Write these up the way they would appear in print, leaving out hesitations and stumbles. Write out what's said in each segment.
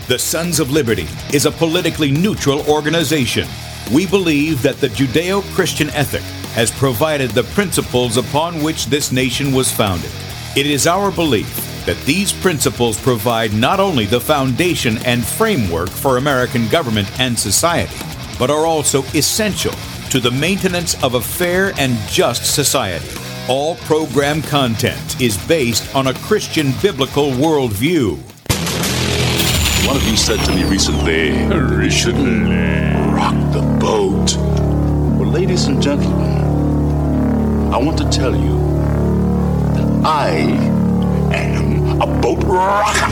The Sons of Liberty is a politically neutral organization. We believe that the Judeo-Christian ethic has provided the principles upon which this nation was founded. It is our belief that these principles provide not only the foundation and framework for American government and society, but are also essential to the maintenance of a fair and just society. All program content is based on a Christian biblical worldview. One of you said to me recently, "We should rock the boat." Well, ladies and gentlemen, I want to tell you that I am a boat rocker.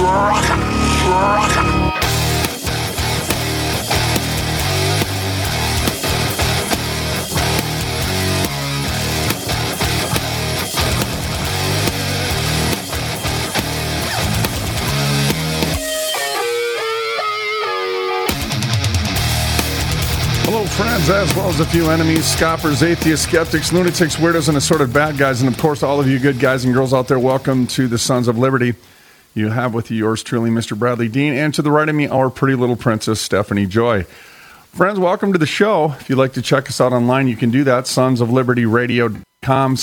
Hello, friends, as well as a few enemies, scoffers, atheists, skeptics, lunatics, weirdos, and assorted bad guys. And, of course, all of you good guys and girls out there, welcome to the Sons of Liberty. You have with you yours truly, Mr. Bradley Dean, and to the right of me, our pretty little princess, Stephanie Joy. Friends, welcome to the show. If you'd like to check us out online, you can do that, sonsoflibertyradio.com,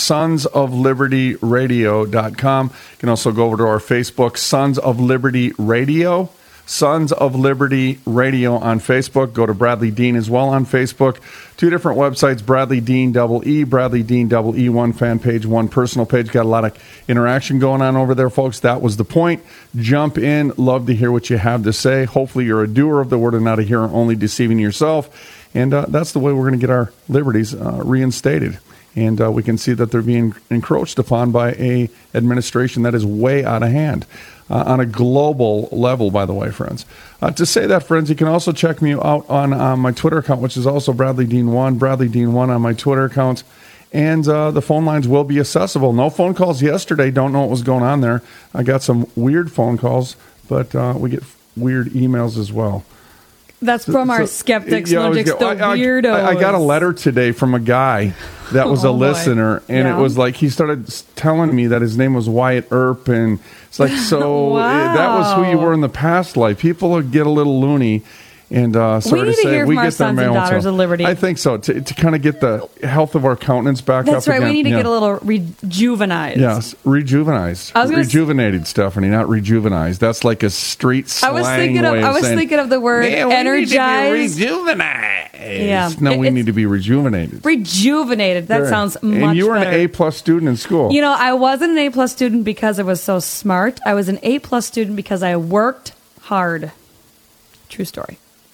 sonsoflibertyradio.com. You can also go over to our Facebook, Sons of Liberty Radio. Sons of Liberty Radio on Facebook. Go to Bradley Dean as well on Facebook. Two different websites, Bradley Dean EE, Bradley Dean EE, one fan page, one personal page. Got a lot of interaction going on over there, folks. That was the point. Jump in. Love to hear what you have to say. Hopefully you're a doer of the word and not a hearer, only deceiving yourself. And that's the way we're going to get our liberties reinstated. And we can see that they're being encroached upon by a administration that is way out of hand. On a global level, by the way, friends. To say that, friends, you can also check me out on my Twitter account, which is also Bradley Dean 1, Bradley Dean 1 on my Twitter account. And the phone lines will be accessible. No phone calls yesterday. Don't know what was going on there. I got some weird phone calls, but we get weird emails as well. That's from our skeptics, lunatics, the weirdos. I got a letter today from a guy that was a listener, and it was like he started telling me that his name was Wyatt Earp, and it's like, so Wow. that was who you were in the past life. People get a little loony. And we need to hear from our sons and daughters of liberty. I think so, to kind of get the health of our countenance back up. That's right. Again. We need to get a little rejuvenized. Yes, rejuvenized. Rejuvenated, Stephanie, not rejuvenized. That's like a street slang way of saying. I was thinking of the word energized. Rejuvenized. Yeah. No, we need to be rejuvenated. Rejuvenated. That sounds much better. And you were an A+ student in school. You know, I wasn't an A+ student because I was so smart. I was an A+ student because I worked hard. True story.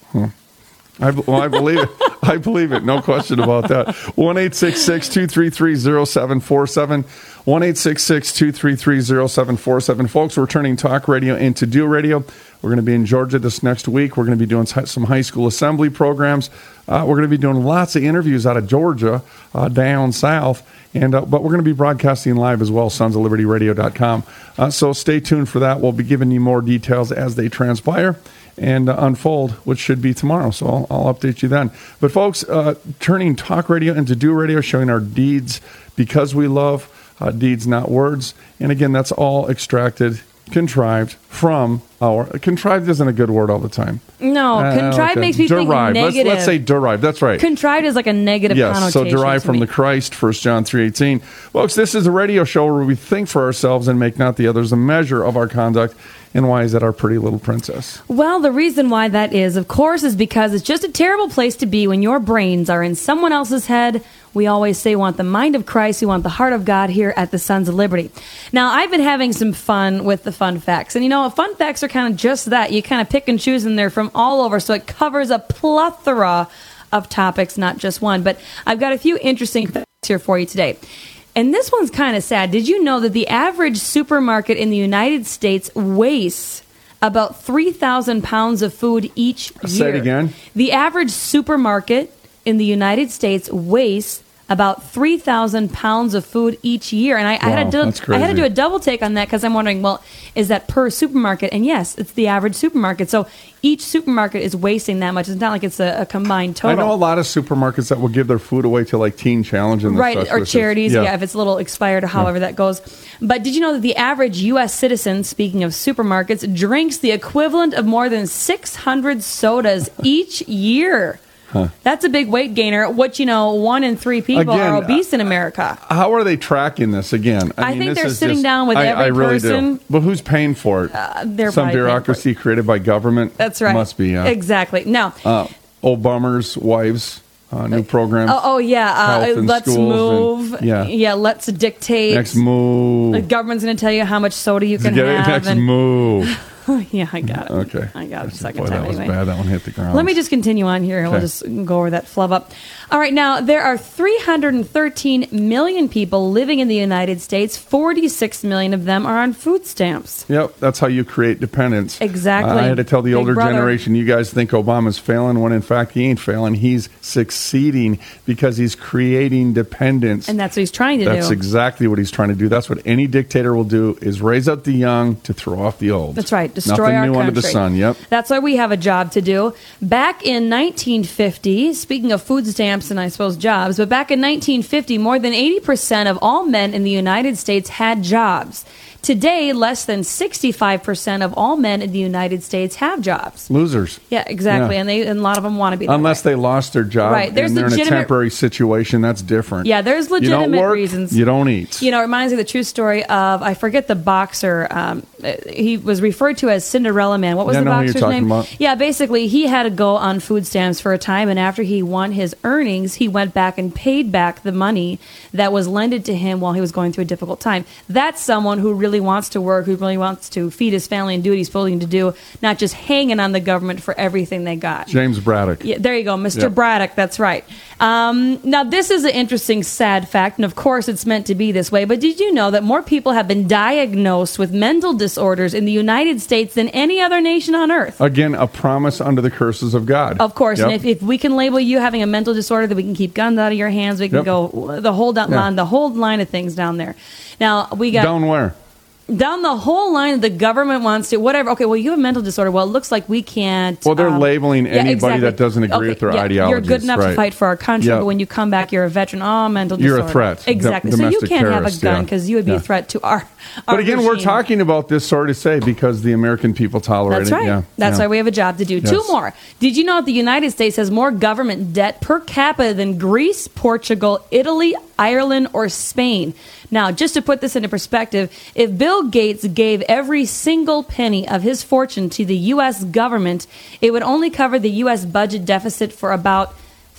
I believe it. I believe it. No question about that. 1-866-233-0747. 1-866-233-0747. Folks, we're turning talk radio into do radio. We're going to be in Georgia this next week. We're going to be doing some high school assembly programs. We're going to be doing lots of interviews out of Georgia, down south. But we're going to be broadcasting live as well, sonsoflibertyradio.com. So stay tuned for that. We'll be giving you more details as they transpire and unfold, which should be tomorrow. So I'll update you then. But folks, turning talk radio into do radio, showing our deeds because we love, deeds, not words. And again, that's all extracted, contrived from our... Contrived isn't a good word all the time. No, contrived makes me think negative. Let's say derived. That's right. Contrived is like a negative connotation. So derived from the Christ, 1 John 3:18. Folks, this is a radio show where we think for ourselves and make not the others a measure of our conduct. And why is that our pretty little princess? Well, the reason why that is, of course, is because it's just a terrible place to be when your brains are in someone else's head. We always say we want the mind of Christ, we want the heart of God here at the Sons of Liberty. Now, I've been having some fun with the fun facts. And, you know, fun facts are kind of just that. You kind of pick and choose, and they're from all over. So it covers a plethora of topics, not just one. But I've got a few interesting facts here for you today. And this one's kind of sad. Did you know that the average supermarket in the United States wastes about 3,000 pounds of food each year? Say it again. The average supermarket in the United States wastes about 3,000 pounds of food each year. And I had that's to I had to crazy. do a double take on that because I'm wondering, well, is that per supermarket? And yes, it's the average supermarket. So each supermarket is wasting that much. It's not like it's a combined I total. know a lot of supermarkets that will give their food away to like Teen Challenge and Right, such, or which is- charities, if it's a little expired or however that goes. But did you know that the average U.S. citizen, speaking of supermarkets, drinks the equivalent of more than 600 sodas each year? That's a big weight gainer, which, 1 in 3 people Again, are obese in America. How are they tracking this again? I mean, think this they're is sitting just- down with every I really person. do. But who's paying for it? They're Some probably paying for bureaucracy created by government. That's right. Must be, yeah. Exactly. Now, Old bummers, wives, new programs. Health in let's schools move. and- Let's dictate. Next move. The government's going to tell you how much soda you can Get it? have. Next and- move. Yeah, I got it. Okay. I got it a second Boy, time that was anyway. bad. That one hit the ground. Let me just continue on here, and we'll Okay. just go over that flub up. All right, now, there are 313 million people living in the United States. 46 million of them are on food stamps. Yep, that's how you create dependence. Exactly. I had to tell the Big older brother. generation, you guys think Obama's failing, when in fact he ain't failing. He's succeeding because he's creating dependence. And that's what he's trying to That's do. exactly what he's trying to do. That's what any dictator will do, is raise up the young to throw off the old. That's right. Destroy Nothing our new country. under the sun. Yep. That's why we have a job to do. Back in 1950, speaking of food stamps and I suppose jobs, but back in 1950, more than 80% of all men in the United States had jobs. Today, less than 65% of all men in the United States have jobs. Losers. Yeah, exactly. Yeah. And a lot of them want to be that Unless way. they lost their job Right. There's and they're in a legitimate- temporary situation, that's different. Yeah, there's You don't legitimate work, reasons. you don't eat. It reminds me of the true story of, I forget the boxer. He was referred to as Cinderella Man. What was Yeah, I the know who you're boxer's talking name? about. Yeah, basically, he had to go on food stamps for a time, and after he won his earnings, he went back and paid back the money that was lended to him while he was going through a difficult time. That's someone who really wants to work, who really wants to feed his family and do what he's supposed to do, not just hanging on the government for everything they got. James Braddock. Yeah, there you go, Mr. Yeah. Braddock. That's right. Now, this is an interesting, sad fact, and of course it's meant to be this way, but did you know that more people have been diagnosed with mental disorders in the United States than any other nation on earth? Again, a promise under the curses of God. Of course, Yep. and if we can label you having a mental disorder, then we can keep guns out of your hands. We can Yep. go the whole line of things down there. Now, we got Down where? down the whole line, the government wants to, whatever. Okay, well, you have a mental disorder. Well, it looks like we can't. Well, they're labeling anybody exactly. that doesn't agree Okay, with their yeah, ideologies. You're good enough to right. fight for our country, Yeah. but when you come back, you're a veteran. Oh, mental You're a disorder. threat. Exactly. So you Domestic can't have a terrorist, gun yeah. because you would be Yeah. a threat to our But again, we're regime. talking about this, sorry to say, because the American people tolerate That's it. right. Yeah. That's yeah. why we have a job to do. Yes. 2 more. Did you know that the United States has more government debt per capita than Greece, Portugal, Italy, Ireland, or Spain? Now, just to put this into perspective, if Bill Gates gave every single penny of his fortune to the U.S. government, it would only cover the U.S. budget deficit for about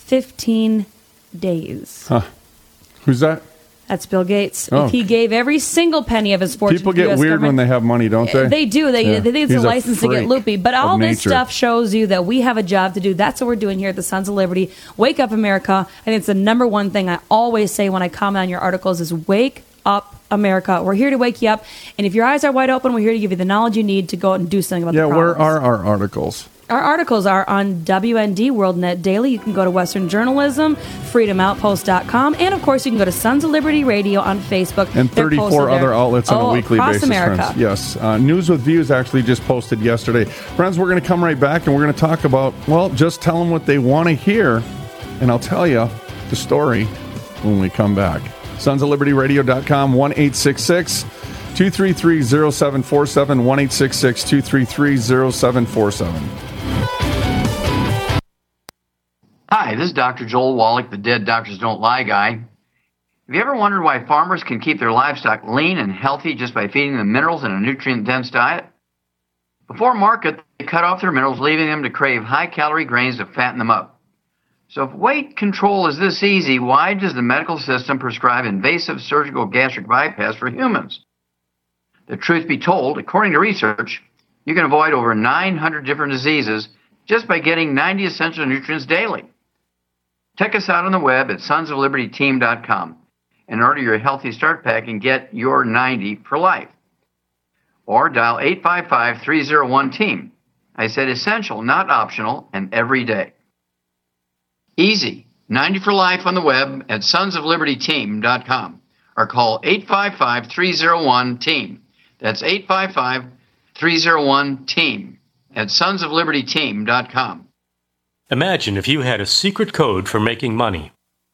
15 days. Who's that? That's Bill Gates. Oh. If he gave every single penny of his fortune People to the get US weird government, when they have money, don't they? They do. They Yeah. think it's He's a a license to get freak loopy. But all of this nature. stuff shows you that we have a job to do. That's what we're doing here at the Sons of Liberty. Wake up, America. I think it's the number one thing I always say when I comment on your articles is wake up, America. We're here to wake you up. And if your eyes are wide open, we're here to give you the knowledge you need to go out and do something about Yeah, the where problems. are our articles? Our articles are on WND WorldNet Daily. You can go to Western Journalism, FreedomOutpost.com, and of course you can go to Sons of Liberty Radio on Facebook. And They're 34 posted there. other outlets on a weekly across basis, America. friends. Yes. News with Views actually just posted yesterday. Friends, we're going to come right back and we're going to talk about, well, just tell them what they want to hear. And I'll tell you the story when we come back. SonsOfLibertyRadio.com, 1-866-233-0747, 1-866-233-0747. Hi, this is Dr. Joel Wallach, the Dead Doctors Don't Lie guy. Have you ever wondered why farmers can keep their livestock lean and healthy just by feeding them minerals in a nutrient-dense diet? Before market, they cut off their minerals, leaving them to crave high-calorie grains to fatten them up. So if weight control is this easy, why does the medical system prescribe invasive surgical gastric bypass for humans? The truth be told, according to research, you can avoid over 900 different diseases just by getting 90 essential nutrients daily. Check us out on the web at sonsoflibertyteam.com and order your Healthy Start Pack and get your 90 for life. Or dial 855-301-TEAM. I said essential, not optional, and every day. Easy. 90 for life on the web at sonsoflibertyteam.com or call 855-301-TEAM. That's 855-301-TEAM at sonsoflibertyteam.com. Imagine if you had a secret code for making money.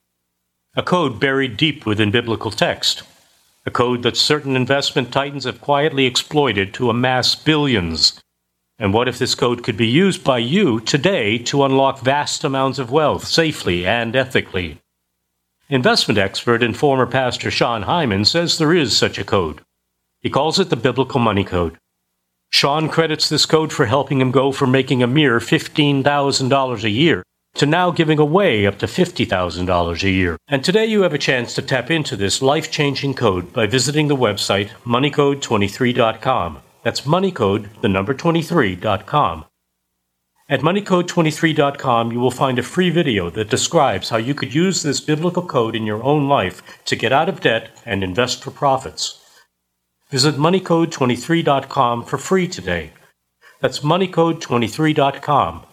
A code buried deep within biblical text. A code that certain investment titans have quietly exploited to amass billions. And what if this code could be used by you today to unlock vast amounts of wealth safely and ethically? Investment expert and former pastor Sean Hyman says there is such a code. He calls it the Biblical Money Code. Sean credits this code for helping him go from making a mere $15,000 a year to now giving away up to $50,000 a year. And today you have a chance to tap into this life-changing code by visiting the website moneycode23.com. That's moneycode, the number 23.com. At moneycode23.com, you will find a free video that describes how you could use this biblical code in your own life to get out of debt and invest for profits. Visit moneycode23.com for free today. That's moneycode23.com.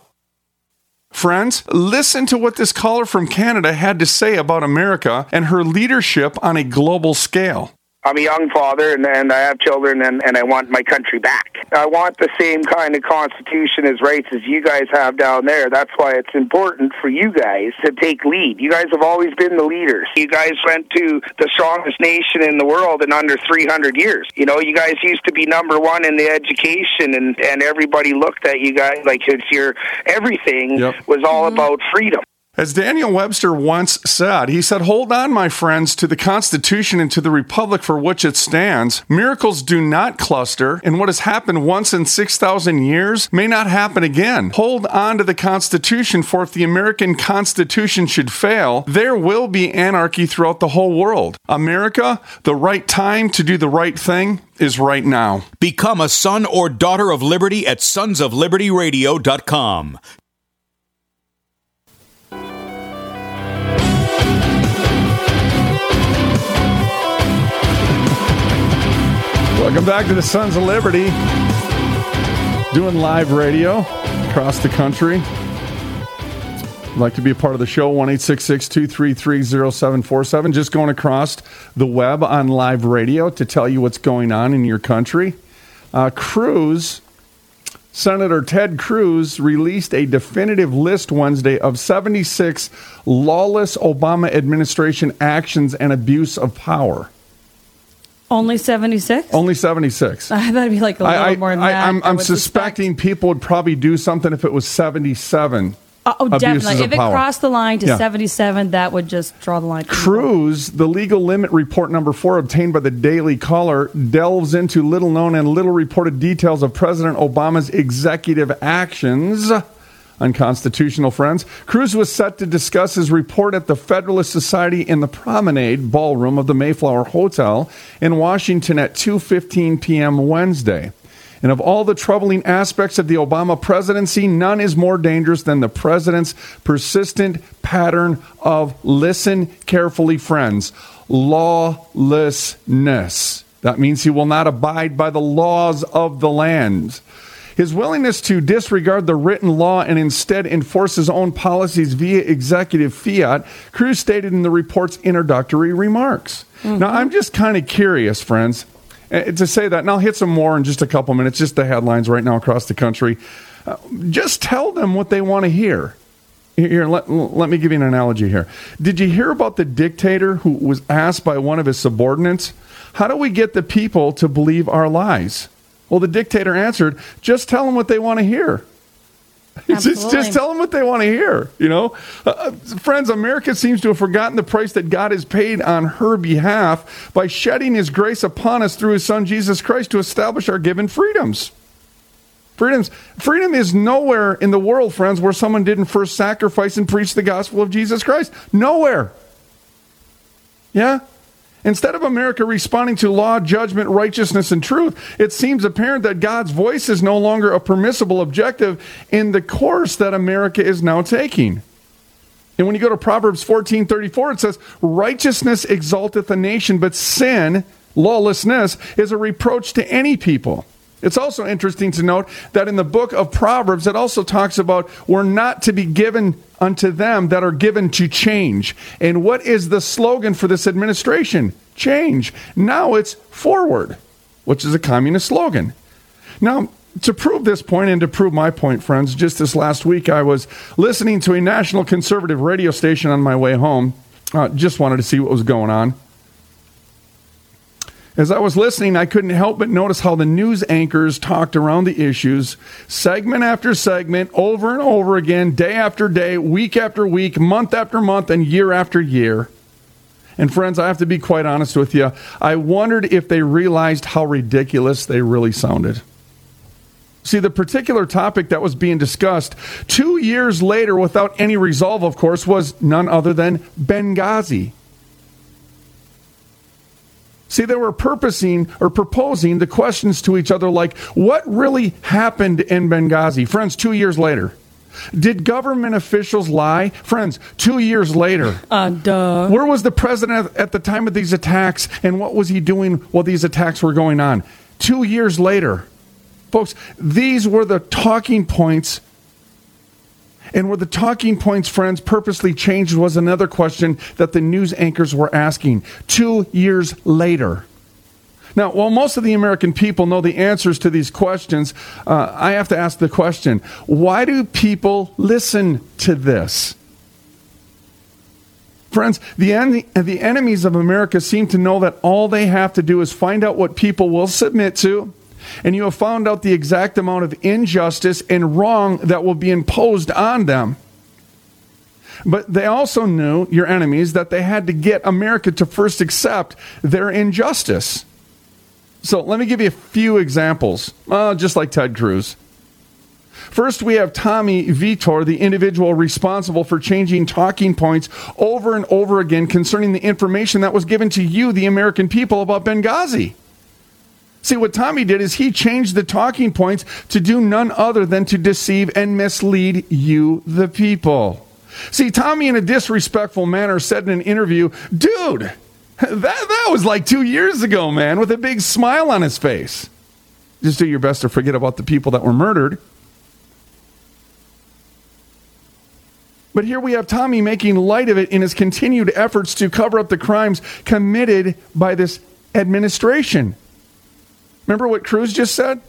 Friends, listen to what this caller from Canada had to say about America and her leadership on a global scale. I'm a young father, and I have children, and I want my country back. I want the same kind of constitution as rights as you guys have down there. That's why it's important for you guys to take lead. You guys have always been the leaders. You guys went to the strongest nation in the world in under 300 years. You know, you guys used to be number one in the education, and everybody looked at you guys like it's your everything was all about freedom. As Daniel Webster once said, he said, "Hold on, my friends, to the Constitution and to the Republic for which it stands. Miracles do not cluster, and what has happened once in 6,000 years may not happen again. Hold on to the Constitution, for if the American Constitution should fail, there will be anarchy throughout the whole world. America, the right time to do the right thing is right now." Become a son or daughter of liberty at sonsoflibertyradio.com. Welcome back to the Sons of Liberty, doing live radio across the country. If you'd like to be a part of the show, 1-866-233-0747. Just going across the web on live radio to tell you what's going on in your country. Senator Ted Cruz released a definitive list Wednesday of 76 lawless Obama administration actions and abuse of power. Only 76? Only 76. I thought it'd be like a little more than that. I'm suspecting people would probably do something if it was 77. Oh, definitely. If it power. Crossed the line to 77, that would just draw the line. Cruz, the legal limit report number 4 obtained by the Daily Caller, delves into little known and little reported details of President Obama's executive actions. Unconstitutional, friends. Cruz was set to discuss his report at the Federalist Society in the Promenade Ballroom of the Mayflower Hotel in Washington at 2:15 p.m. Wednesday. And of all the troubling aspects of the Obama presidency, none is more dangerous than the president's persistent pattern of, listen carefully, friends, lawlessness. That means he will not abide by the laws of the land. His willingness to disregard the written law and instead enforce his own policies via executive fiat, Cruz stated in the report's introductory remarks. Mm-hmm. Now, I'm just kind of curious, friends, to say that, and I'll hit some more in just a couple minutes, just the headlines right now across the country. Just tell them what they want to hear. Here, let me give you an analogy here. Did you hear about the dictator who was asked by one of his subordinates, how do we get the people to believe our lies? Well, the dictator answered, just tell them what they want to hear. Just tell them what they want to hear. You know, friends, America seems to have forgotten the price that God has paid on her behalf by shedding his grace upon us through his son, Jesus Christ, to establish our given freedoms. Freedom is nowhere in the world, friends, where someone didn't first sacrifice and preach the gospel of Jesus Christ. Nowhere. Yeah? Instead of America responding to law, judgment, righteousness, and truth, it seems apparent that God's voice is no longer a permissible objective in the course that America is now taking. And when you go to Proverbs 14:34, it says, righteousness exalteth a nation, but sin, lawlessness, is a reproach to any people. It's also interesting to note that in the book of Proverbs, it also talks about we're not to be given unto them that are given to change. And what is the slogan for this administration? Change. Now it's forward, which is a communist slogan. Now, to prove this point and to prove my point, friends, just this last week, I was listening to a national conservative radio station on my way home. Just wanted to see what was going on. As I was listening, I couldn't help but notice how the news anchors talked around the issues, segment after segment, over and over again, day after day, week after week, month after month, and year after year. And friends, I have to be quite honest with you. I wondered if they realized how ridiculous they really sounded. See, the particular topic that was being discussed 2 years later without any resolve, of course, was none other than Benghazi. See, they were proposing the questions to each other like, what really happened in Benghazi? Friends, 2 years later. Did government officials lie? Friends, 2 years later. Where was the president at the time of these attacks, and what was he doing while these attacks were going on? 2 years later. Folks, these were the talking points. And were the talking points, friends, purposely changed was another question that the news anchors were asking 2 years later. Now, while most of the American people know the answers to these questions, I have to ask the question, why do people listen to this? Friends, the enemies of America seem to know that all they have to do is find out what people will submit to, and you have found out the exact amount of injustice and wrong that will be imposed on them. But they also knew, your enemies, that they had to get America to first accept their injustice. So let me give you a few examples, just like Ted Cruz. First, we have Tommy Vitor, the individual responsible for changing talking points over and over again concerning the information that was given to you, the American people, about Benghazi. See, what Tommy did is he changed the talking points to do none other than to deceive and mislead you, the people. See, Tommy, in a disrespectful manner, said in an interview, dude, that was like 2 years ago, man, with a big smile on his face. Just do your best to forget about the people that were murdered. But here we have Tommy making light of it in his continued efforts to cover up the crimes committed by this administration. Remember what Cruz just said?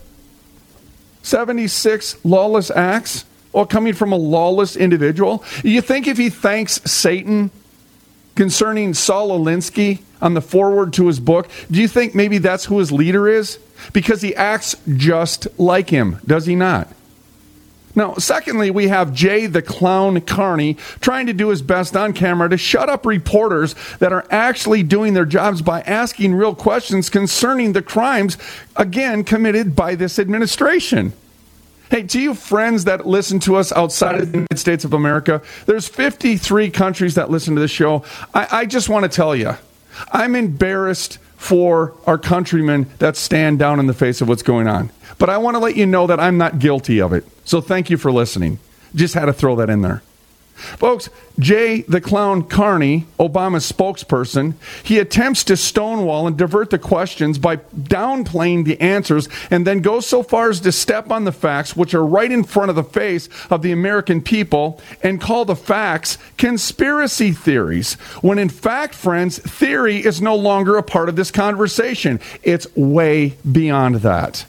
76 lawless acts, all coming from a lawless individual. You think if he thanks Satan concerning Saul Alinsky on the foreword to his book, do you think maybe that's who his leader is? Because he acts just like him, does he not? Now, secondly, we have Jay the Clown Carney trying to do his best on camera to shut up reporters that are actually doing their jobs by asking real questions concerning the crimes, again, committed by this administration. Hey, to you friends that listen to us outside of the United States of America, there's 53 countries that listen to this show. I just want to tell you, I'm embarrassed for our countrymen that stand down in the face of what's going on. But I want to let you know that I'm not guilty of it. So thank you for listening. Just had to throw that in there. Folks, Jay the Clown Carney, Obama's spokesperson, he attempts to stonewall and divert the questions by downplaying the answers and then goes so far as to step on the facts, which are right in front of the face of the American people, and call the facts conspiracy theories. When in fact, friends, theory is no longer a part of this conversation. It's way beyond that.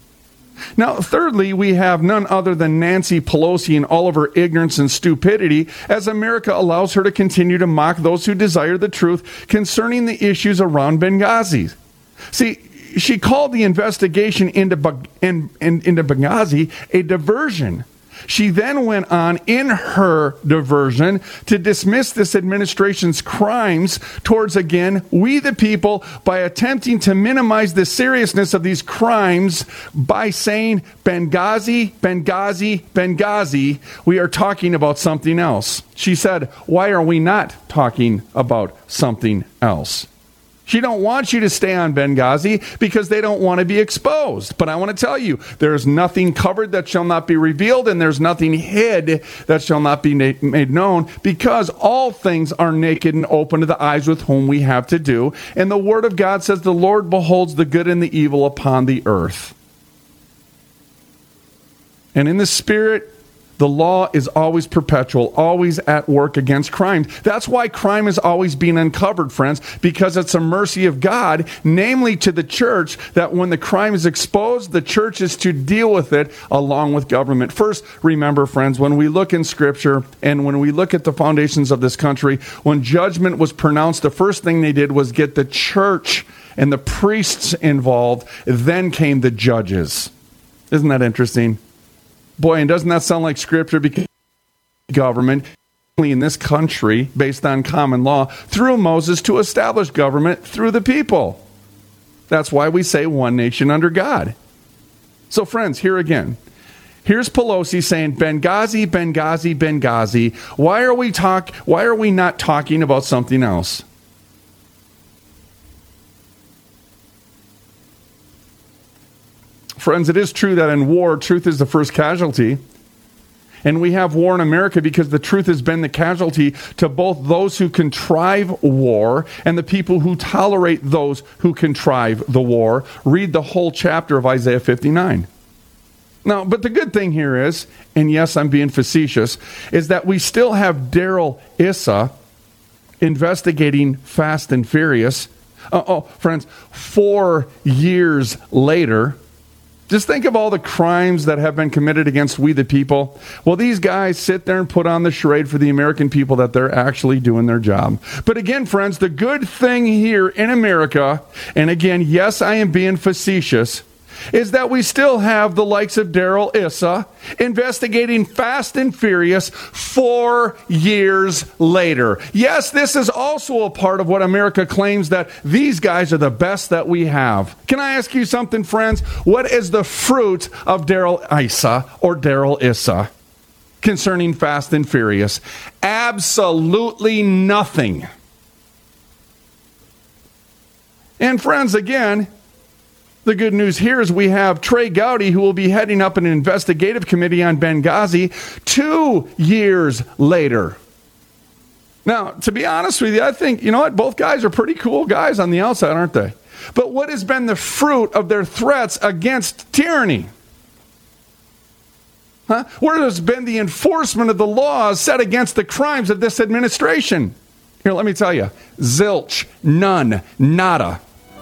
Now, thirdly, we have none other than Nancy Pelosi in all of her ignorance and stupidity, as America allows her to continue to mock those who desire the truth concerning the issues around Benghazi. See, she called the investigation into Benghazi a diversion. She then went on in her diversion to dismiss this administration's crimes towards, again, we the people, by attempting to minimize the seriousness of these crimes by saying Benghazi, Benghazi, Benghazi. We are talking about something else. She said, why are we not talking about something else? She don't want you to stay on Benghazi because they don't want to be exposed. But I want to tell you, there's nothing covered that shall not be revealed, and there's nothing hid that shall not be made known, because all things are naked and open to the eyes with whom we have to do. And the Word of God says the Lord beholds the good and the evil upon the earth. And in the Spirit, the law is always perpetual, always at work against crime. That's why crime is always being uncovered, friends, because it's a mercy of God, namely to the church, that when the crime is exposed, the church is to deal with it along with government. First, remember, friends, when we look in Scripture and when we look at the foundations of this country, when judgment was pronounced, the first thing they did was get the church and the priests involved. Then came the judges. Isn't that interesting? Boy, and doesn't that sound like Scripture? Because government in this country, based on common law, through Moses to establish government through the people. That's why we say one nation under God. So, friends, here again. Here's Pelosi saying, Benghazi, Benghazi, Benghazi. Why are we not talking about something else? Friends, it is true that in war, truth is the first casualty. And we have war in America because the truth has been the casualty to both those who contrive war and the people who tolerate those who contrive the war. Read the whole chapter of Isaiah 59. Now, but the good thing here is, and yes, I'm being facetious, is that we still have Darrell Issa investigating Fast and Furious. Friends, 4 years later. Just think of all the crimes that have been committed against we the people. Well, these guys sit there and put on the charade for the American people that they're actually doing their job. But again, friends, the good thing here in America, and again, yes, I am being facetious, is that we still have the likes of Darrell Issa investigating Fast and Furious 4 years later. Yes, this is also a part of what America claims, that these guys are the best that we have. Can I ask you something, friends? What is the fruit of Darrell Issa or Darrell Issa concerning Fast and Furious? Absolutely nothing. And friends, again, the good news here is we have Trey Gowdy, who will be heading up an investigative committee on Benghazi 2 years later. Now, to be honest with you, I think, you know what, both guys are pretty cool guys on the outside, aren't they? But what has been the fruit of their threats against tyranny? Where has been the enforcement of the laws set against the crimes of this administration? Here, let me tell you, zilch, none, nada.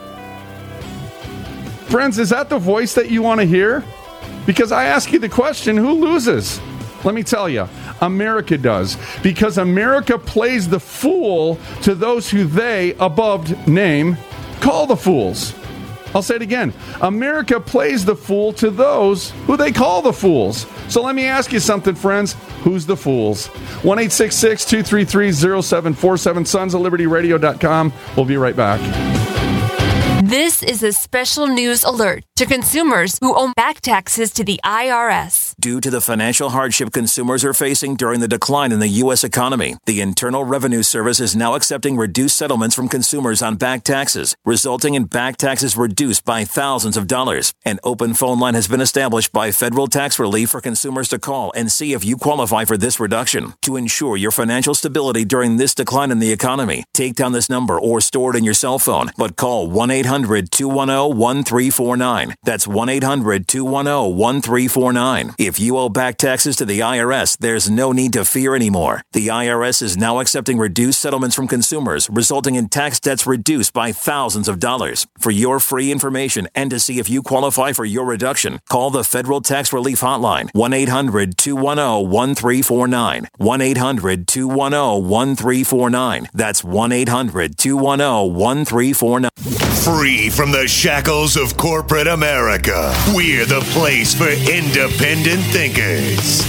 Friends, is that the voice that you want to hear? Because I ask you the question, who loses? Let me tell you, America does. Because America plays the fool to those who they, above name, call the fools. I'll say it again. America plays the fool to those who they call the fools. So let me ask you something, friends. Who's the fools? 1-866-233-0747, sonsoflibertyradio.com. We'll be right back. This is a special news alert to consumers who owe back taxes to the IRS. Due to the financial hardship consumers are facing during the decline in the U.S. economy, the Internal Revenue Service is now accepting reduced settlements from consumers on back taxes, resulting in back taxes reduced by thousands of dollars. An open phone line has been established by Federal Tax Relief for consumers to call and see if you qualify for this reduction. To ensure your financial stability during this decline in the economy, take down this number or store it in your cell phone, but call 1-800-210-1349. That's 1-800-210-1349. If you owe back taxes to the IRS, there's no need to fear anymore. The IRS is now accepting reduced settlements from consumers, resulting in tax debts reduced by thousands of dollars. For your free information and to see if you qualify for your reduction, call the Federal Tax Relief Hotline, 1-800-210-1349. 1-800-210-1349. That's 1-800-210-1349. Free from the shackles of corporate America, we're the place for independent thinkers.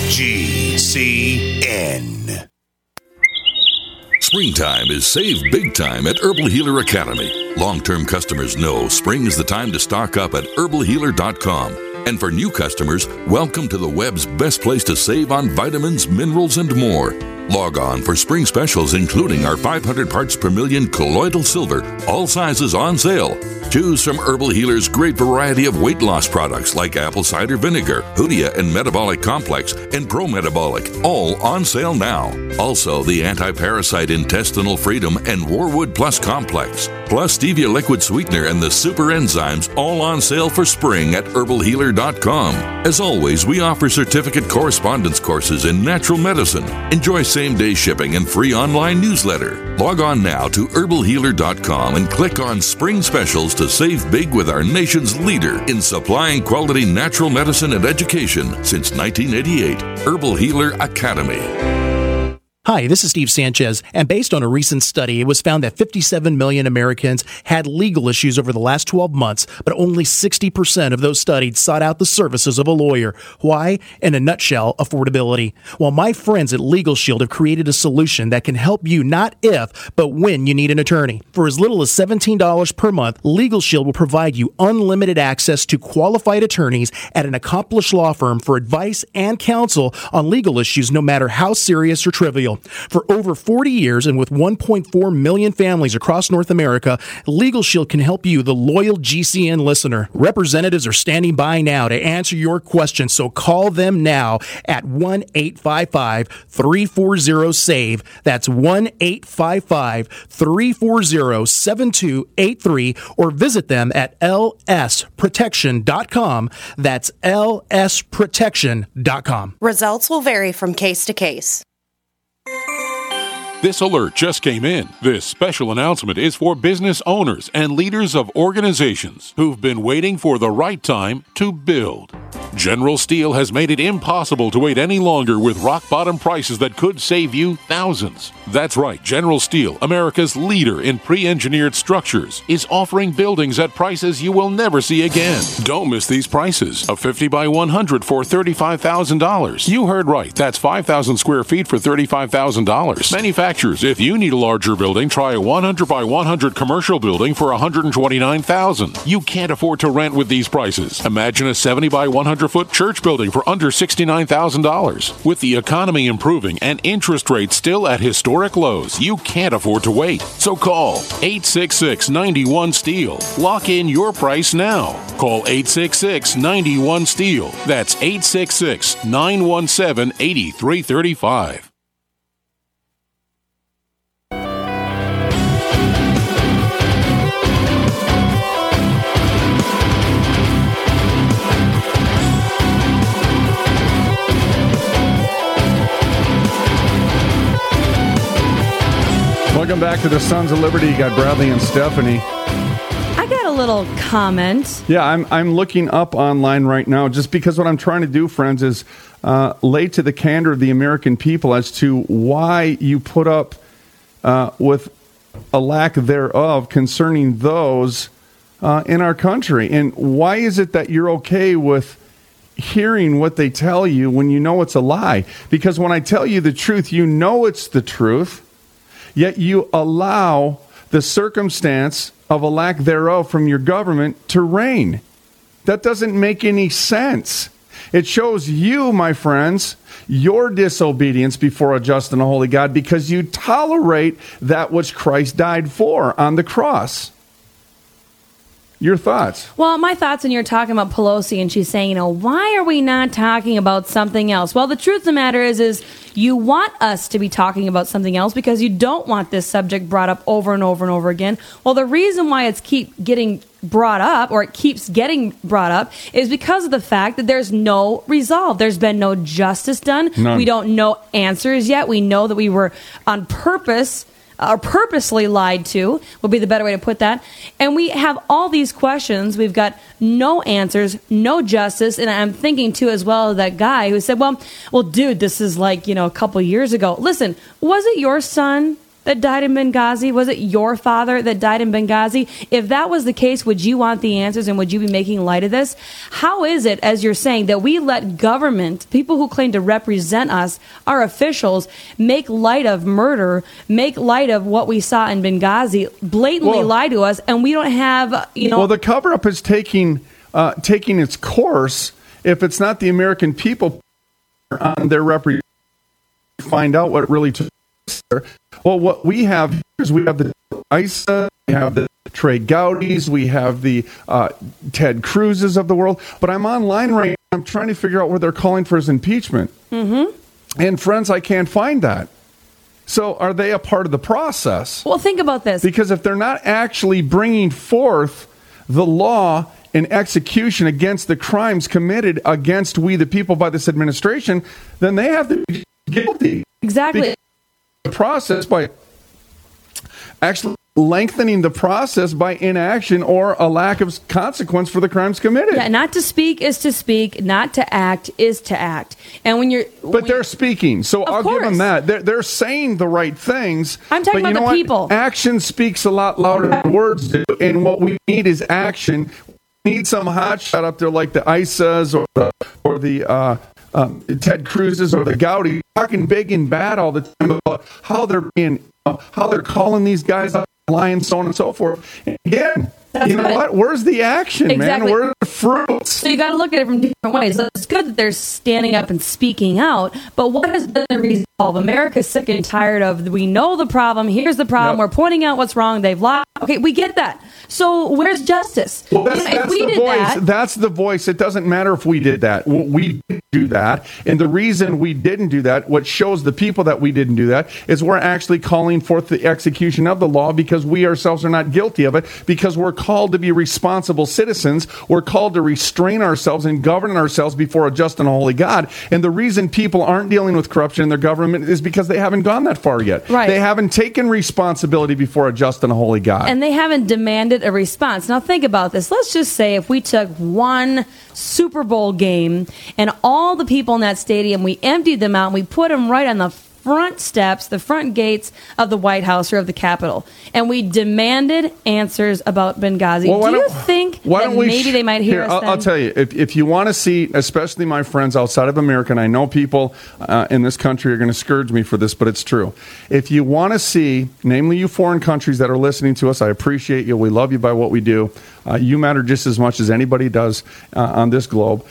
GCN. Springtime is save big time at Herbal Healer Academy. Long-term customers know spring is the time to stock up at herbalhealer.com. And for new customers, welcome to the web's best place to save on vitamins, minerals, and more. Log on for spring specials, including our 500 parts per million colloidal silver, all sizes on sale. Choose from Herbal Healer's great variety of weight loss products like apple cider vinegar, Hoodia and Metabolic Complex, and Pro Metabolic, all on sale now. Also, the Anti-Parasite Intestinal Freedom and Warwood Plus Complex, plus Stevia Liquid Sweetener and the Super Enzymes, all on sale for spring at herbalhealer.com. As always, we offer certificate correspondence courses in natural medicine. Enjoy same-day shipping and free online newsletter. Log on now to herbalhealer.com and click on Spring Specials to save big with our nation's leader in supplying quality natural medicine and education since 1988, Herbal Healer Academy. Hi, this is Steve Sanchez, and based on a recent study, it was found that 57 million Americans had legal issues over the last 12 months, but only 60% of those studied sought out the services of a lawyer. Why? In a nutshell, affordability. Well, my friends at Legal Shield have created a solution that can help you not if, but when you need an attorney. For as little as $17 per month, Legal Shield will provide you unlimited access to qualified attorneys at an accomplished law firm for advice and counsel on legal issues, no matter how serious or trivial. For over 40 years and with 1.4 million families across North America, Legal Shield can help you, the loyal GCN listener. Representatives are standing by now to answer your questions, so call them now at 1-855-340-SAVE. That's 1-855-340-7283, or visit them at lsprotection.com. That's lsprotection.com. Results will vary from case to case. This alert just came in. This special announcement is for business owners and leaders of organizations who've been waiting for the right time to build. General Steel has made it impossible to wait any longer with rock-bottom prices that could save you thousands. That's right, General Steel, America's leader in pre-engineered structures, is offering buildings at prices you will never see again. Don't miss these prices. A 50 by 100 for $35,000. You heard right. That's 5,000 square feet for $35,000. Manufacturers, if you need a larger building, try a 100 by 100 commercial building for $129,000. You can't afford to rent with these prices. Imagine a 70 by 100-foot church building for under $69,000. With the economy improving and interest rates still at historic lows, you can't afford to wait. So call 866-91-STEEL. Lock in your price now. Call 866-91-STEEL. That's 866-917-8335. Welcome back to the Sons of Liberty. You got Bradley and Stephanie. I got a little comment. Yeah, I'm looking up online right now just because what I'm trying to do, friends, is lay to the candor of the American people as to why you put up with a lack thereof concerning those in our country. And why is it that you're okay with hearing what they tell you when you know it's a lie? Because when I tell you the truth, you know it's the truth. Yet you allow the circumstance of a lack thereof from your government to reign. That doesn't make any sense. It shows you, my friends, your disobedience before a just and a holy God because you tolerate that which Christ died for on the cross. Your thoughts? Well, my thoughts when you're talking about Pelosi and she's saying, why are we not talking about something else? Well, the truth of the matter is you want us to be talking about something else because you don't want this subject brought up over and over and over again. Well, the reason why it keeps getting brought up is because of the fact that there's no resolve. There's been no justice done. None. We don't know answers yet. We know that we were on purpose or purposely lied to, would be the better way to put that. And we have all these questions. We've got no answers, no justice. And I'm thinking, too, as well, that guy who said, well, dude, this is like, a couple years ago. Listen, was it your son that died in Benghazi? Was it your father that died in Benghazi? If that was the case, would you want the answers and would you be making light of this? How is it, as you're saying, that we let government, people who claim to represent us, our officials, make light of murder, make light of what we saw in Benghazi, blatantly lie to us, and we don't have, Well, the cover-up is taking its course if it's not the American people on their representation find out what really took place there. Well, what we have is we have the ISA, we have the Trey Gowdies, we have the Ted Cruzes of the world. But I'm online right now. I'm trying to figure out where they're calling for his impeachment. Mm-hmm. And friends, I can't find that. So are they a part of the process? Well, think about this. Because if they're not actually bringing forth the law and execution against the crimes committed against we the people by this administration, then they have to be guilty. Exactly. Because the process by actually lengthening the process by inaction or a lack of consequence for the crimes committed. Yeah, not to speak is to speak, not to act is to act. And when you're... But they're speaking, so I'll give them that. They're saying the right things. I'm talking about the people. Action speaks a lot louder than words do, and what we need is action. We need some hotshot up there like the ISAs or the Ted Cruzes or the Gowdy talking big and bad all the time about how they're being, how they're calling these guys up, lying, so on and so forth. And again, you know what? Where's the action, man? Where's the fruits? So you got to look at it from different ways. It's good that they're standing up and speaking out, but what has been the resolve? America's sick and tired of, we know the problem, here's the problem, we're pointing out what's wrong, they've lied. Okay, we get that. So where's justice? Well, that's the voice. That's the voice. It doesn't matter if we did that. We didn't do that. And the reason we didn't do that, what shows the people that we didn't do that, is we're actually calling forth the execution of the law because we ourselves are not guilty of it, because we're called to be responsible citizens. We're called to restrain ourselves and govern ourselves before a just and holy God. And the reason people aren't dealing with corruption in their government is because they haven't gone that far yet. Right. They haven't taken responsibility before a just and a holy God. And they haven't demanded a response. Now think about this. Let's just say if we took one Super Bowl game and all the people in that stadium, we emptied them out and we put them right on the front steps, the front gates of the White House or of the Capitol, and we demanded answers about Benghazi. Well, do you think that maybe they might hear us then? I'll tell you, if you want to see, especially my friends outside of America, and I know people in this country are going to scourge me for this, but it's true. If you want to see, namely you foreign countries that are listening to us, I appreciate you. We love you by what we do. You matter just as much as anybody does on this globe.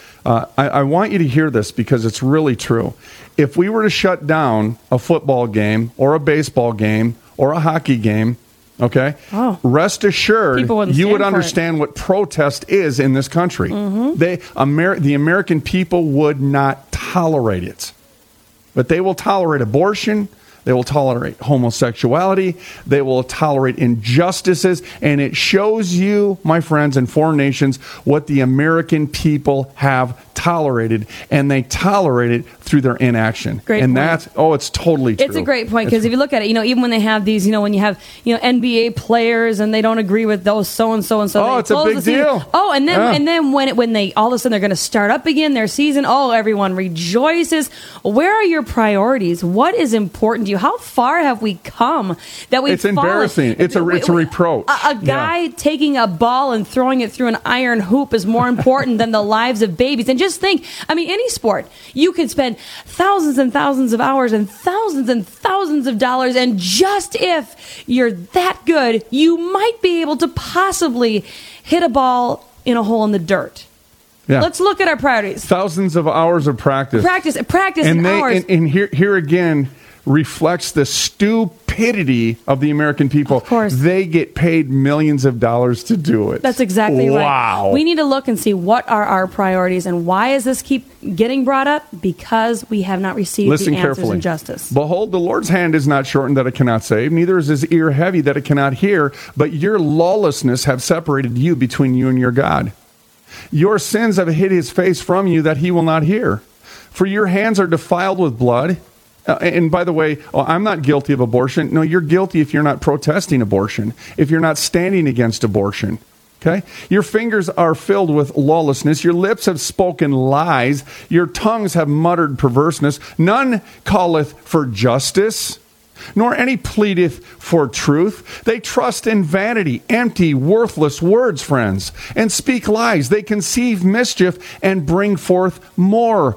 I want you to hear this because it's really true. If we were to shut down a football game or a baseball game or a hockey game, okay, rest assured you would understand what protest is in this country. Mm-hmm. The American people would not tolerate it. But they will tolerate abortion. They will tolerate homosexuality. They will tolerate injustices. And it shows you, my friends, in foreign nations, what the American people have tolerated. And they tolerate it through their inaction. Great and point. it's totally true. It's a great point because if you look at it, even when they have these, when you have, NBA players and they don't agree with those so-and-so and so. Oh, it's a big deal. Oh, and then when they all of a sudden they're going to start up again their season, everyone rejoices. Where are your priorities? What is important to you? How far have we come that we've It's embarrassing. It's a reproach. A guy taking a ball and throwing it through an iron hoop is more important than the lives of babies. And just think, any sport, you could spend thousands and thousands of hours and thousands of dollars, and just if you're that good, you might be able to possibly hit a ball in a hole in the dirt. Yeah. Let's look at our priorities. Thousands of hours of practice. Practice and hours. And here again reflects the stupidity of the American people. Of course. They get paid millions of dollars to do it. That's exactly right. Wow. We need to look and see what are our priorities, and why is this keep getting brought up? Because we have not received the answers and justice. Behold, the Lord's hand is not shortened that it cannot save, neither is his ear heavy that it cannot hear, but your lawlessness have separated you between you and your God. Your sins have hid his face from you that he will not hear. For your hands are defiled with blood. And by the way, I'm not guilty of abortion. No, you're guilty if you're not protesting abortion, if you're not standing against abortion. Okay? Your fingers are filled with lawlessness. Your lips have spoken lies. Your tongues have muttered perverseness. None calleth for justice, nor any pleadeth for truth. They trust in vanity, empty, worthless words, friends, and speak lies. They conceive mischief and bring forth more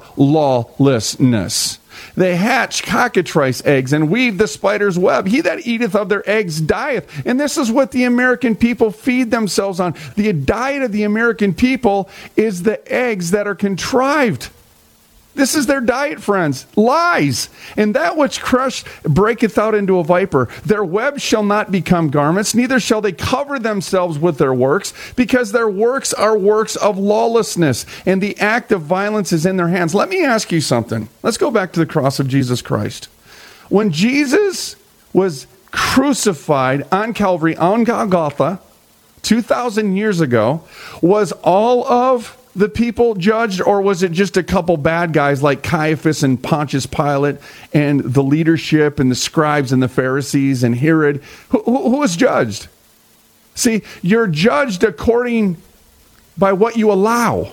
lawlessness. They hatch cockatrice eggs and weave the spider's web. He that eateth of their eggs dieth. And this is what the American people feed themselves on. The diet of the American people is the eggs that are contrived. This is their diet, friends. Lies. And that which crushed breaketh out into a viper. Their webs shall not become garments, neither shall they cover themselves with their works, because their works are works of lawlessness, and the act of violence is in their hands. Let me ask you something. Let's go back to the cross of Jesus Christ. When Jesus was crucified on Calvary, on Golgotha, 2,000 years ago, was all of the people judged, or was it just a couple bad guys like Caiaphas and Pontius Pilate and the leadership and the scribes and the Pharisees and Herod? Who was judged? See, you're judged according by what you allow.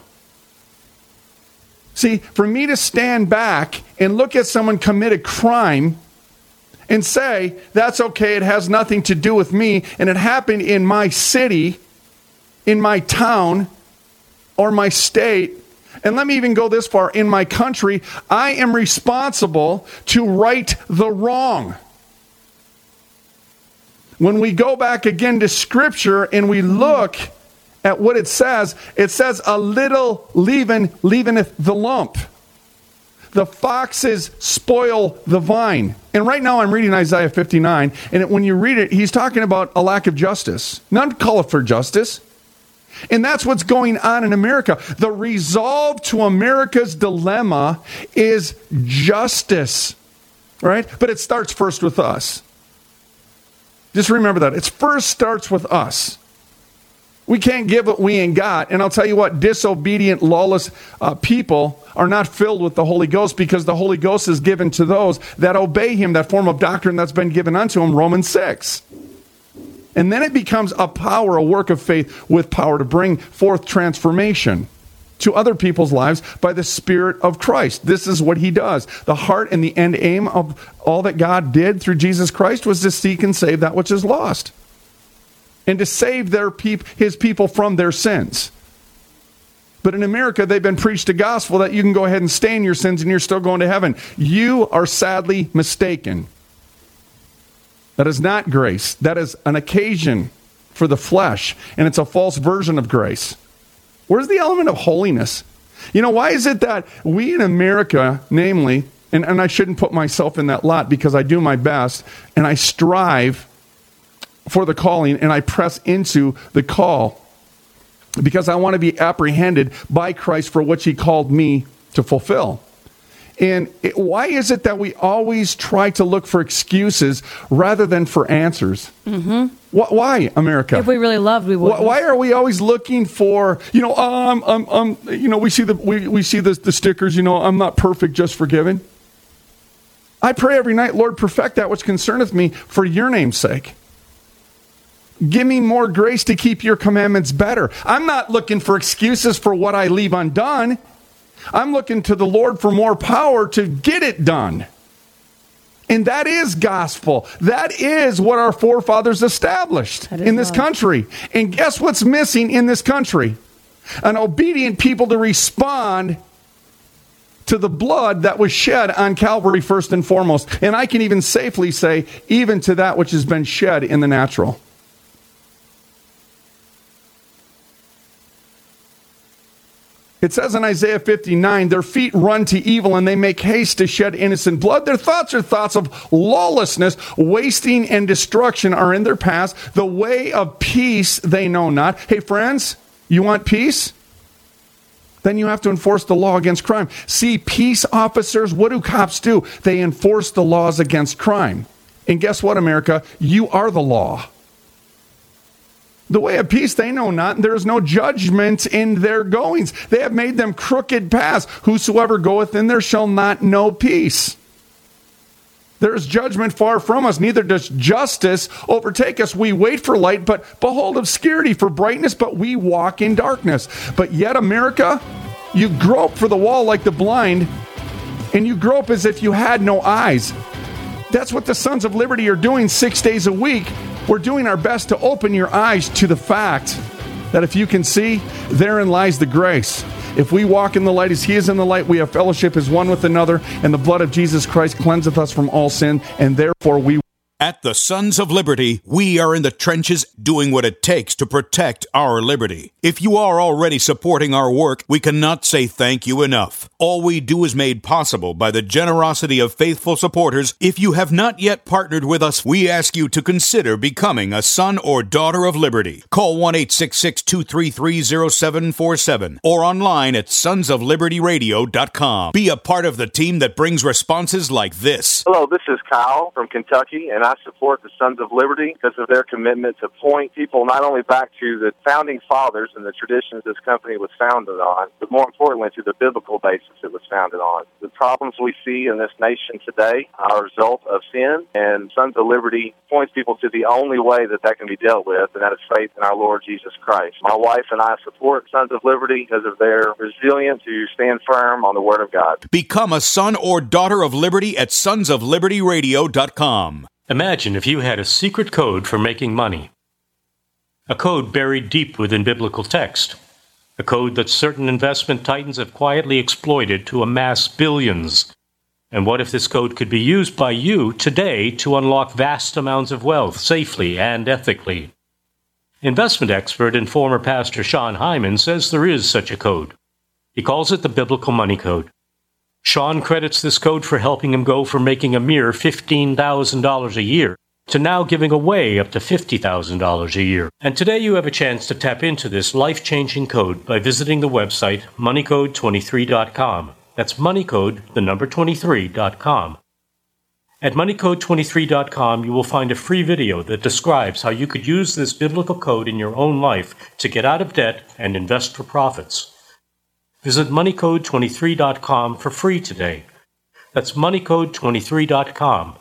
See, for me to stand back and look at someone commit a crime and say, that's okay, it has nothing to do with me, and it happened in my city, in my town, or my state, and let me even go this far, in my country, I am responsible to right the wrong. When we go back again to Scripture and we look at what it says a little leaven leaveneth the lump. The foxes spoil the vine. And right now I'm reading Isaiah 59, and when you read it, he's talking about a lack of justice. None call for justice. And that's what's going on in America. The resolve to America's dilemma is justice, right? But it starts first with us. Just remember that. It first starts with us. We can't give what we ain't got. And I'll tell you what, disobedient, lawless people are not filled with the Holy Ghost, because the Holy Ghost is given to those that obey him, that form of doctrine that's been given unto him, Romans 6. And then it becomes a power, a work of faith with power to bring forth transformation to other people's lives by the Spirit of Christ. This is what he does. The heart and the end aim of all that God did through Jesus Christ was to seek and save that which is lost, and to save his people from their sins. But in America, they've been preached a gospel that you can go ahead and stay in your sins and you're still going to heaven. You are sadly mistaken. That is not grace. That is an occasion for the flesh, and it's a false version of grace. Where's the element of holiness? You know, why is it that we in America, namely, and I shouldn't put myself in that lot because I do my best, and I strive for the calling, and I press into the call because I want to be apprehended by Christ for what he called me to fulfill. And why is it that we always try to look for excuses rather than for answers? Mm-hmm. Why, America? If we really loved, we would. Why are we always looking for, we see the stickers, I'm not perfect, just forgiven. I pray every night, Lord, perfect that which concerneth me for your name's sake. Give me more grace to keep your commandments better. I'm not looking for excuses for what I leave undone. I'm looking to the Lord for more power to get it done. And that is gospel. That is what our forefathers established in this country. And guess what's missing in this country? An obedient people to respond to the blood that was shed on Calvary first and foremost. And I can even safely say, even to that which has been shed in the natural. It says in Isaiah 59, their feet run to evil and they make haste to shed innocent blood. Their thoughts are thoughts of lawlessness, wasting and destruction are in their paths. The way of peace they know not. Hey friends, you want peace? Then you have to enforce the law against crime. See, peace officers, what do cops do? They enforce the laws against crime. And guess what, America? You are the law. The way of peace they know not, and there is no judgment in their goings. They have made them crooked paths. Whosoever goeth in there shall not know peace. There is judgment far from us, neither does justice overtake us. We wait for light, but behold obscurity, for brightness, but we walk in darkness. But yet, America, you grope for the wall like the blind, and you grope as if you had no eyes. That's what the Sons of Liberty are doing 6 days a week. We're doing our best to open your eyes to the fact that if you can see, therein lies the grace. If we walk in the light as he is in the light, we have fellowship as one with another, and the blood of Jesus Christ cleanseth us from all sin, and therefore we... At the Sons of Liberty, we are in the trenches doing what it takes to protect our liberty. If you are already supporting our work, we cannot say thank you enough. All we do is made possible by the generosity of faithful supporters. If you have not yet partnered with us, we ask you to consider becoming a son or daughter of liberty. Call 1-866-233-0747 or online at sonsoflibertyradio.com. Be a part of the team that brings responses like this. Hello, this is Kyle from Kentucky, and I support the Sons of Liberty because of their commitment to point people not only back to the founding fathers and the traditions this company was founded on, but more importantly to the biblical basis it was founded on. The problems we see in this nation today are a result of sin, and Sons of Liberty points people to the only way that can be dealt with, and that is faith in our Lord Jesus Christ. My wife and I support Sons of Liberty because of their resilience to stand firm on the Word of God. Become a son or daughter of liberty at sonsoflibertyradio.com. Imagine if you had a secret code for making money. A code buried deep within biblical text. A code that certain investment titans have quietly exploited to amass billions. And what if this code could be used by you today to unlock vast amounts of wealth safely and ethically? Investment expert and former pastor Sean Hyman says there is such a code. He calls it the Biblical Money Code. Sean credits this code for helping him go from making a mere $15,000 a year to now giving away up to $50,000 a year. And today you have a chance to tap into this life-changing code by visiting the website moneycode23.com. That's moneycode, the number 23.com. At moneycode23.com, you will find a free video that describes how you could use this biblical code in your own life to get out of debt and invest for profits. Visit moneycode23.com for free today. That's moneycode23.com.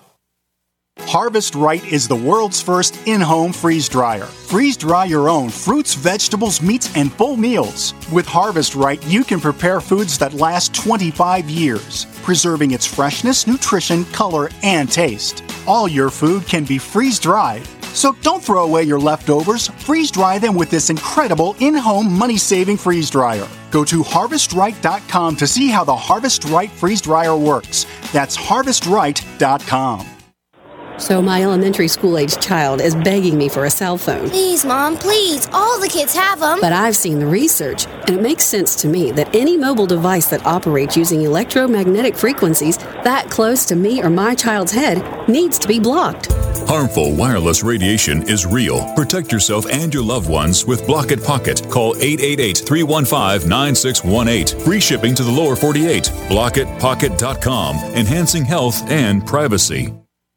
Harvest Right is the world's first in-home freeze dryer. Freeze dry your own fruits, vegetables, meats, and full meals. With Harvest Right, you can prepare foods that last 25 years, preserving its freshness, nutrition, color, and taste. All your food can be freeze-dried. So don't throw away your leftovers. Freeze-dry them with this incredible in-home money-saving freeze dryer. Go to HarvestRight.com to see how the Harvest Right freeze dryer works. That's HarvestRight.com. So my elementary school-age child is begging me for a cell phone. Please, Mom, please. All the kids have them. But I've seen the research, and it makes sense to me that any mobile device that operates using electromagnetic frequencies that close to me or my child's head needs to be blocked. Harmful wireless radiation is real. Protect yourself and your loved ones with Block It Pocket. Call 888-315-9618. Free shipping to the lower 48. BlockItPocket.com. Enhancing health and privacy.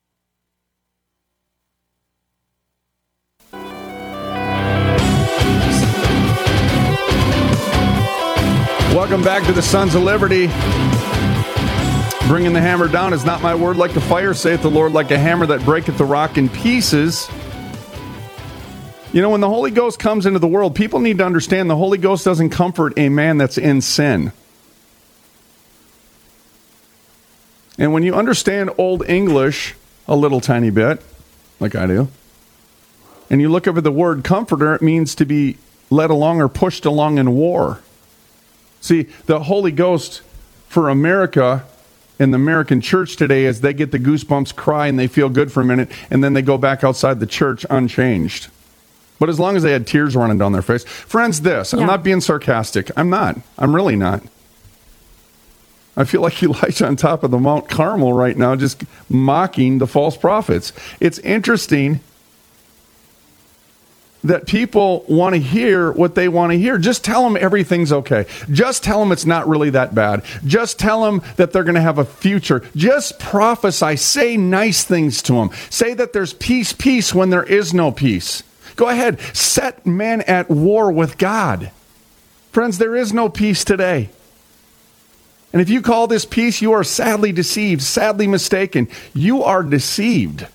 Welcome back to the Sons of Liberty. Bringing the hammer down is not my word like a fire, saith the Lord, like a hammer that breaketh the rock in pieces. You know, when the Holy Ghost comes into the world, people need to understand the Holy Ghost doesn't comfort a man that's in sin. And when you understand Old English a little tiny bit, like I do, and you look over the word comforter, it means to be led along or pushed along in war. See, the Holy Ghost for America and the American church today is they get the goosebumps, cry, and they feel good for a minute, and then they go back outside the church unchanged. But as long as they had tears running down their face. Friends, I'm not being sarcastic. I'm not. I'm really not. I feel like Elijah on top of the Mount Carmel right now, just mocking the false prophets. It's interesting that people want to hear what they want to hear. Just tell them everything's okay. Just tell them it's not really that bad. Just tell them that they're going to have a future. Just prophesy. Say nice things to them. Say that there's peace when there is no peace. Go ahead. Set men at war with God. Friends, there is no peace today. And if you call this peace, you are sadly deceived, sadly mistaken. You are deceived.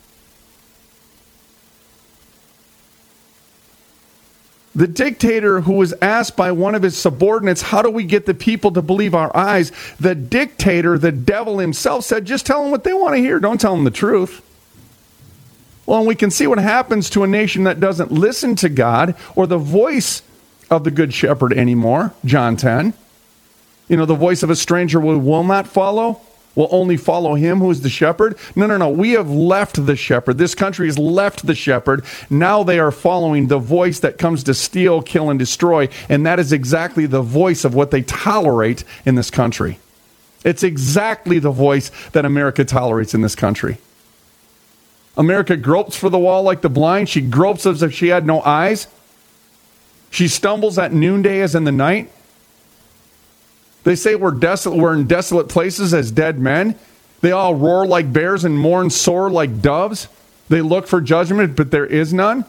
The dictator who was asked by one of his subordinates, how do we get the people to believe our eyes? The dictator, the devil himself, said, just tell them what they want to hear. Don't tell them the truth. Well, and we can see what happens to a nation that doesn't listen to God or the voice of the Good Shepherd anymore. John 10. You know, the voice of a stranger we will not follow. will only follow him who is the shepherd? No. We have left the shepherd. This country has left the shepherd. Now they are following the voice that comes to steal, kill, and destroy. And that is exactly the voice of what they tolerate in this country. It's exactly the voice that America tolerates in this country. America gropes for the wall like the blind. She gropes as if she had no eyes. She stumbles at noonday as in the night. They say we're in desolate places as dead men. They all roar like bears and mourn sore like doves. They look for judgment, but there is none.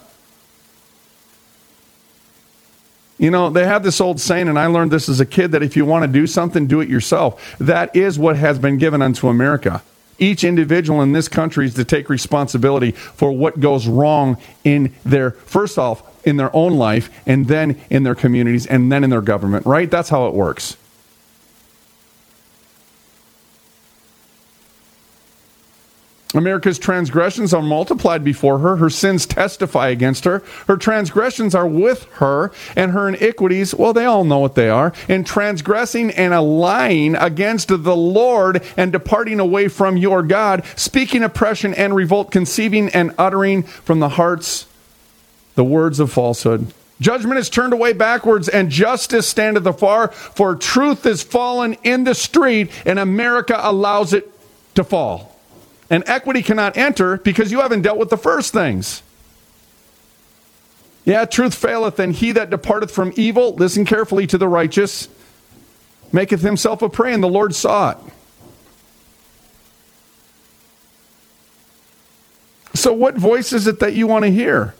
You know, they have this old saying, and I learned this as a kid, that if you want to do something, do it yourself. That is what has been given unto America. Each individual in this country is to take responsibility for what goes wrong in their, first off, in their own life, and then in their communities, and then in their government, right? That's how it works. America's transgressions are multiplied before her. Her sins testify against her. Her transgressions are with her, and her iniquities, well, they all know what they are. In transgressing and lying against the Lord and departing away from your God, speaking oppression and revolt, conceiving and uttering from the hearts the words of falsehood. Judgment is turned away backwards, and justice standeth afar, for truth is fallen in the street, and America allows it to fall. And equity cannot enter because you haven't dealt with the first things. Yeah, truth faileth, and he that departeth from evil, listen carefully to the righteous, maketh himself a prey, and the Lord saw it. So what voice is it that you want to hear?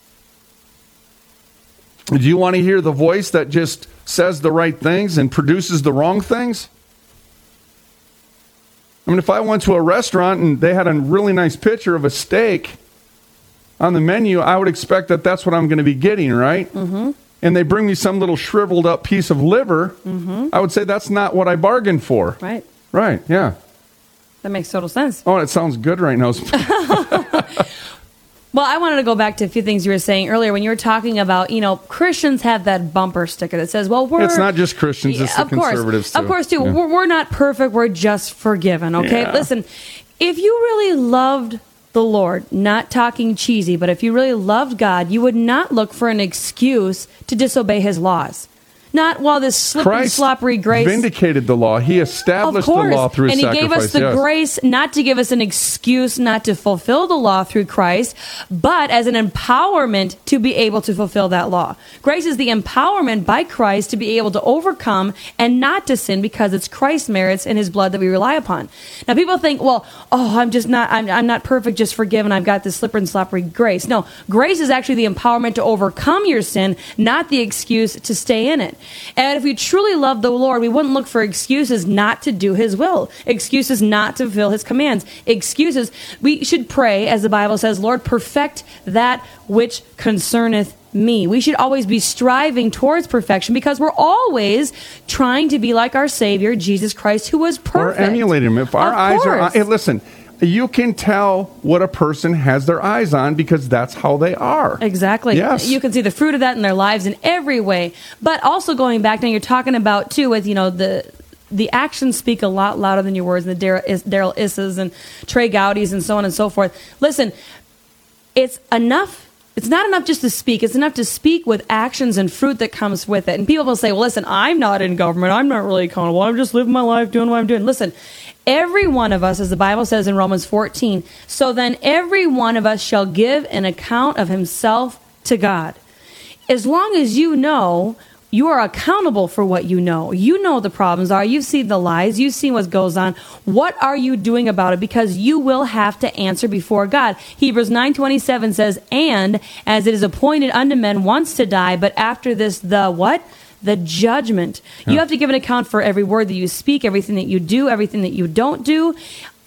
Do you want to hear the voice that just says the right things and produces the wrong things? I mean, if I went to a restaurant and they had a really nice picture of a steak on the menu, I would expect that that's what I'm going to be getting, right? Mm-hmm. And they bring me some little shriveled up piece of liver, mm-hmm. I would say that's not what I bargained for. Right. Right, yeah. That makes total sense. Oh, it sounds good right now. Well, I wanted to go back to a few things you were saying earlier when you were talking about, you know, Christians have that bumper sticker that says, well, it's not just Christians, it's the conservatives too. Of course, too. Yeah. We're not perfect. We're just forgiven, okay? Yeah. Listen, if you really loved the Lord, not talking cheesy, but if you really loved God, you would not look for an excuse to disobey his laws. Not while this slippery, sloppery grace vindicated the law. He established the law through sacrifice. And he gave us the grace not to give us an excuse not to fulfill the law through Christ, but as an empowerment to be able to fulfill that law. Grace is the empowerment by Christ to be able to overcome and not to sin because it's Christ's merits and his blood that we rely upon. Now, people think, well, I'm not perfect, just forgiven. I've got this slippery and sloppery grace. No, grace is actually the empowerment to overcome your sin, not the excuse to stay in it. And if we truly love the Lord, we wouldn't look for excuses not to do his will, excuses not to fulfill his commands, excuses. We should pray, as the Bible says, Lord, perfect that which concerneth me. We should always be striving towards perfection because we're always trying to be like our Savior, Jesus Christ, who was perfect. Or emulate him. If our eyes are on, hey, listen, you can tell what a person has their eyes on because that's how they are. Exactly. Yes. You can see the fruit of that in their lives in every way. But also going back, now you're talking about, too, with, you know, the actions speak a lot louder than your words, and the Daryl Issas and Trey Gowdy's and so on and so forth. Listen, it's enough. It's not enough just to speak. It's enough to speak with actions and fruit that comes with it. And people will say, well, listen, I'm not in government. I'm not really accountable. I'm just living my life, doing what I'm doing. Listen, every one of us, as the Bible says in Romans 14, so then every one of us shall give an account of himself to God. As long as you know, you are accountable for what you know. You know the problems are. You've seen the lies. You've seen what goes on. What are you doing about it? Because you will have to answer before God. Hebrews 9:27 says, and as it is appointed unto men once to die, but after this, the what? The judgment. You have to give an account for every word that you speak, everything that you do, everything that you don't do.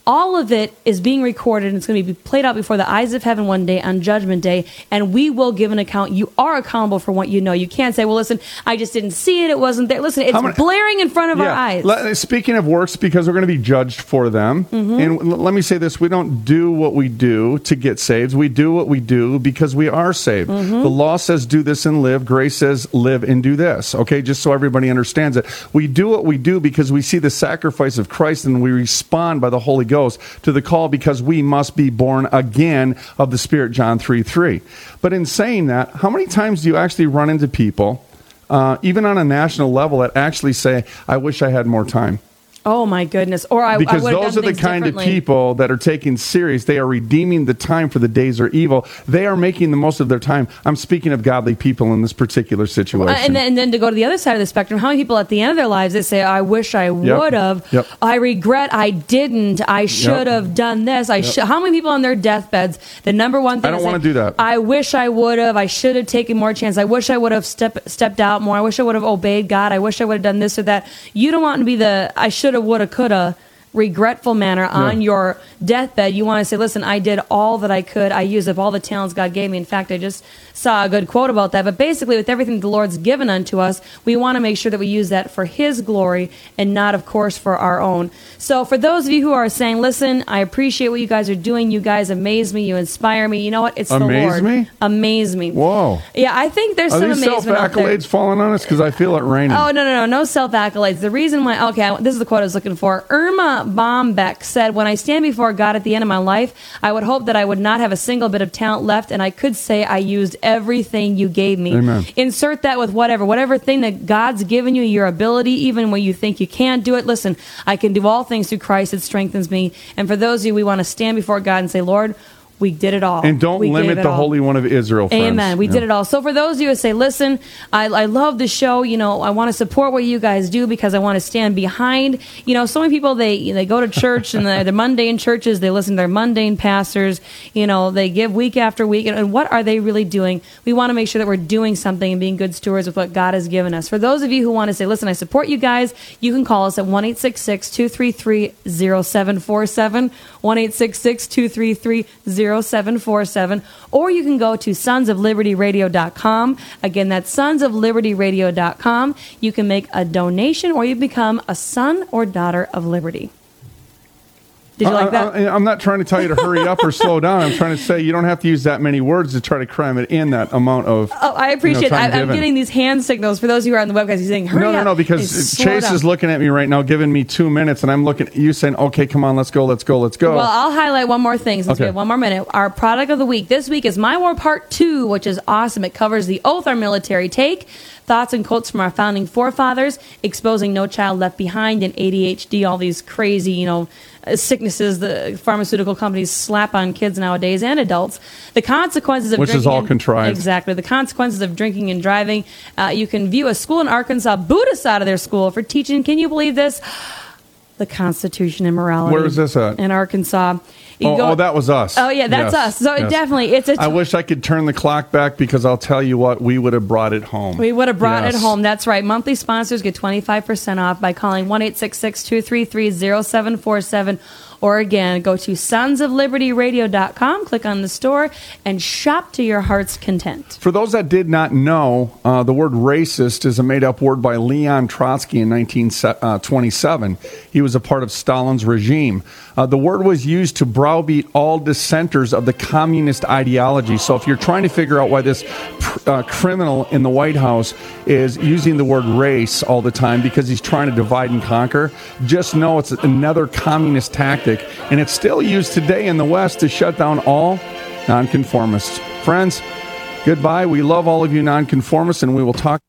All of it is being recorded, and it's going to be played out before the eyes of heaven one day on Judgment Day, and we will give an account. You are accountable for what you know. You can't say, well, listen, I just didn't see it. It wasn't there. Listen, it's blaring in front of our eyes. Speaking of works, because we're going to be judged for them, and let me say this, we don't do what we do to get saved. We do what we do because we are saved. The law says do this and live. Grace says live and do this. Okay, just so everybody understands it. We do what we do because we see the sacrifice of Christ, and we respond by the Holy Ghost to the call because we must be born again of the Spirit, John 3:3. But in saying that, how many times do you actually run into people, even on a national level, that actually say, I wish I had more time? Oh, my goodness. Or I because would have those done are the kind differently. of people that are taking serious. They are redeeming the time, for the days are evil. They are making the most of their time. I'm speaking of godly people in this particular situation. And then to go to the other side of the spectrum, how many people at the end of their lives, they say, I wish I would have. I regret I didn't. I should have done this. How many people on their deathbeds, the number one thing I don't want to do that. I wish I would have. I should have taken more chance. I wish I would have stepped out more. I wish I would have obeyed God. I wish I would have done this or that. You don't want to be the I should have, would have, could have regretful manner on your deathbed. You want to say, listen, I did all that I could. I used up all the talents God gave me. In fact, I just saw a good quote about that. But basically, with everything the Lord's given unto us, we want to make sure that we use that for His glory and not, of course, for our own. So for those of you who are saying, listen, I appreciate what you guys are doing. You guys amaze me. You inspire me. You know what? It's the Lord. Amaze me? Amaze me. Whoa. Yeah, I think there's some amazement out there. Are these self-accolades falling on us? Because I feel it raining. Oh, no self-accolades. The reason why, this is the quote I was looking for. Irma Bombeck said, when I stand before God at the end of my life, I would hope that I would not have a single bit of talent left, and I could say I used everything you gave me. Amen. Insert that with whatever thing that God's given you, your ability, even when you think you can't do it. Listen, I can do all things through Christ that strengthens me. And for those of you, we want to stand before God and say, Lord, we did it all. And don't limit the Holy One of Israel, friends. Amen. We did it all. So for those of you who say, listen, I love the show. You know, I want to support what you guys do because I want to stand behind. You know, so many people, they go to church and they're mundane churches. They listen to their mundane pastors. You know, they give week after week. And what are they really doing? We want to make sure that we're doing something and being good stewards with what God has given us. For those of you who want to say, listen, I support you guys, you can call us at 1-866-233-0747, 1-866-233-0747, or you can go to sonsoflibertyradio.com. Again, that's sonsoflibertyradio.com. You can make a donation or you become a son or daughter of liberty. Did you like that? I'm not trying to tell you to hurry up or slow down. I'm trying to say you don't have to use that many words to try to cram it in that amount of. Oh, I appreciate it. I'm getting these hand signals for those who are on the webcast. He's saying, hurry up. No, because Chase is looking at me right now, giving me 2 minutes, and I'm looking at you saying, okay, come on, let's go. Well, I'll highlight one more thing since we have one more minute. Our product of the week this week is My War Part 2, which is awesome. It covers the oath our military take, thoughts and quotes from our founding forefathers, exposing No Child Left Behind and ADHD, all these crazy, sicknesses the pharmaceutical companies slap on kids nowadays and adults. The consequences of which drinking is all contrived. Exactly. The consequences of drinking and driving. You can view a school in Arkansas boot us out of their school for teaching, can you believe this? The Constitution and morality. Where is this at? In Arkansas. That was us. Oh, yeah, that's us. So definitely, I wish I could turn the clock back because I'll tell you what, we would have brought it home. We would have brought it home. That's right. Monthly sponsors get 25% off by calling 1-866-233-0747. Or again, go to sonsoflibertyradio.com, click on the store, and shop to your heart's content. For those that did not know, the word racist is a made-up word by Leon Trotsky in 1927. He was a part of Stalin's regime. The word was used to browbeat all dissenters of the communist ideology. So if you're trying to figure out why this criminal in the White House is using the word race all the time because he's trying to divide and conquer, just know it's another communist tactic. And it's still used today in the West to shut down all nonconformists. Friends, goodbye. We love all of you nonconformists, and we will talk.